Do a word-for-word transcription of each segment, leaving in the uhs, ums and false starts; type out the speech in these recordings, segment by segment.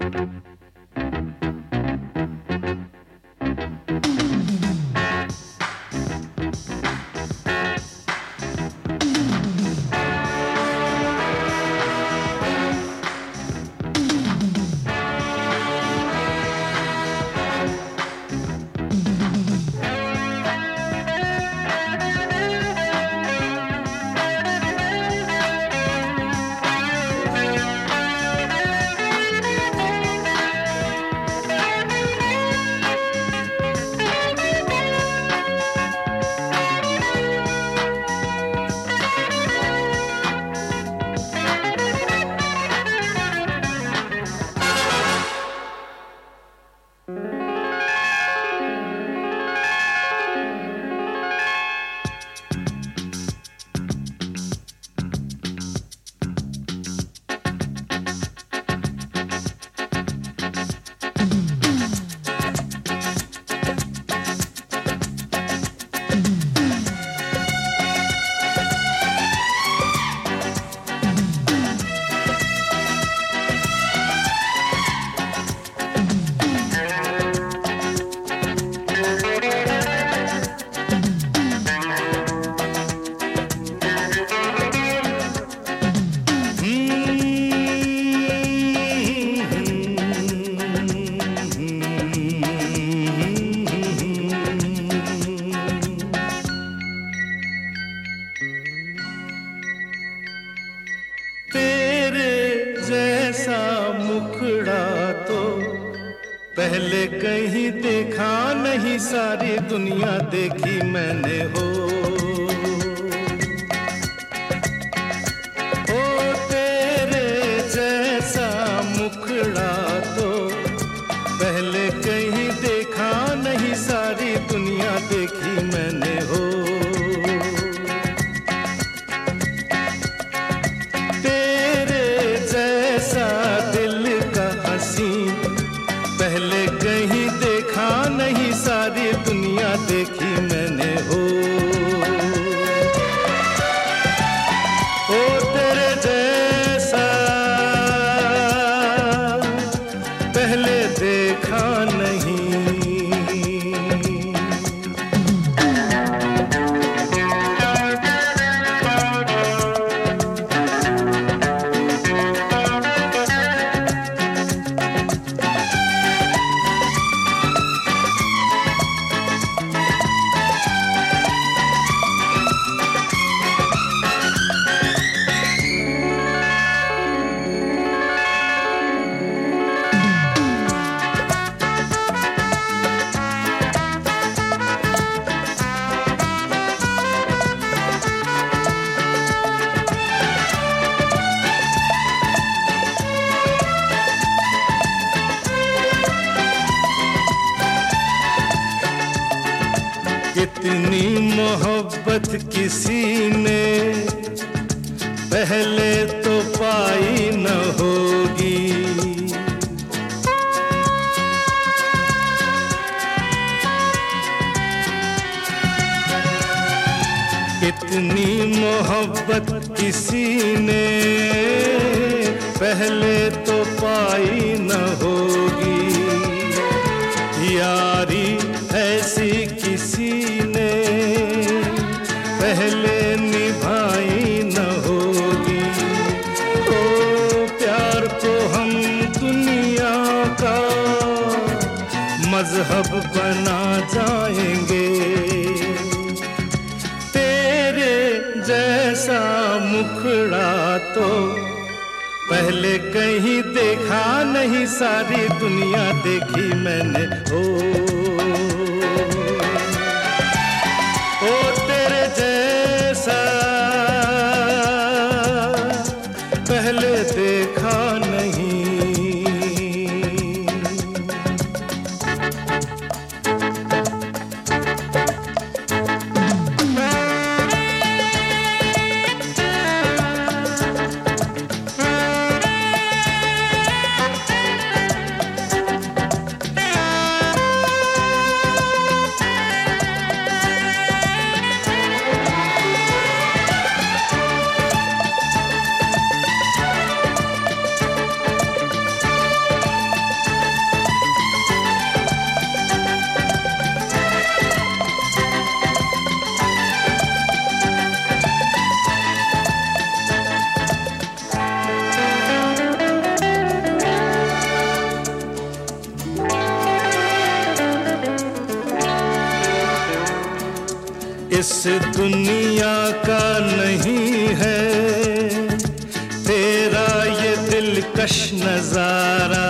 पहले कहीं देखा नहीं, सारी दुनिया देखी मैंने हो। ओ तेरे जैसा मुखड़ा तो पहले कहीं देखा नहीं, सारी दुनिया देखी मैंने हो। तेरे जैसा दिल का हंसी पहले कहीं देखा नहीं, सारी दुनिया देखी मैंने हो। ओ तेरे जैसा पहले देखा नहीं। इतनी मोहब्बत किसी ने पहले तो पाई न होगी। इतनी मोहब्बत किसी ने पहले तो पाई न होगी। यारी ऐसी किसी ने पहले निभाई न होगी। ओ प्यार को हम दुनिया का मजहब बना जाएंगे। तेरे जैसा मुखड़ा तो पहले कहीं देखा नहीं, सारी दुनिया देखी मैंने हो। ओ तेरे जैसा पहले देखा नहीं। इस दुनिया का नहीं है तेरा ये दिलकश नजारा।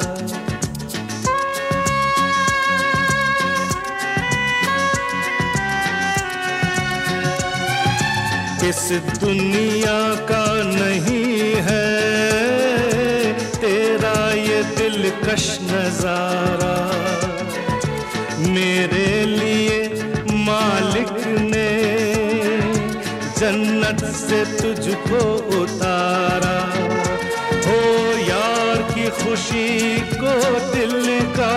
इस दुनिया का नहीं है तेरा ये दिलकश नजारा। मेरे लिए मालिक ने जन्नत से तुझको उतारा। हो यार की खुशी को दिल का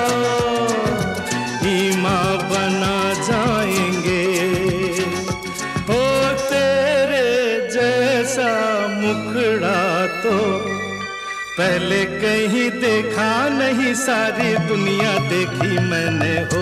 ईमा बना जाएंगे। हो तेरे जैसा मुखड़ा तो पहले कहीं देखा नहीं, सारी दुनिया देखी मैंने हो।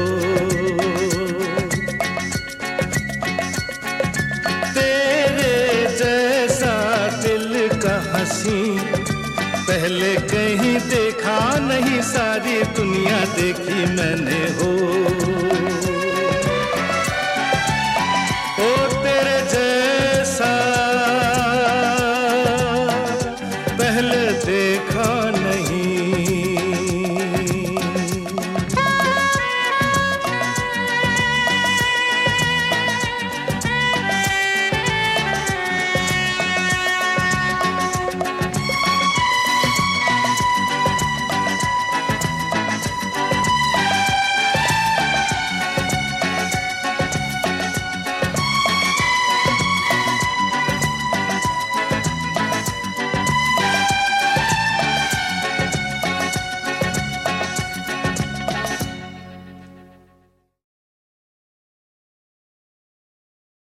तेरे जैसा दिल का हंसी पहले कहीं देखा नहीं, सारी दुनिया देखी मैंने हो।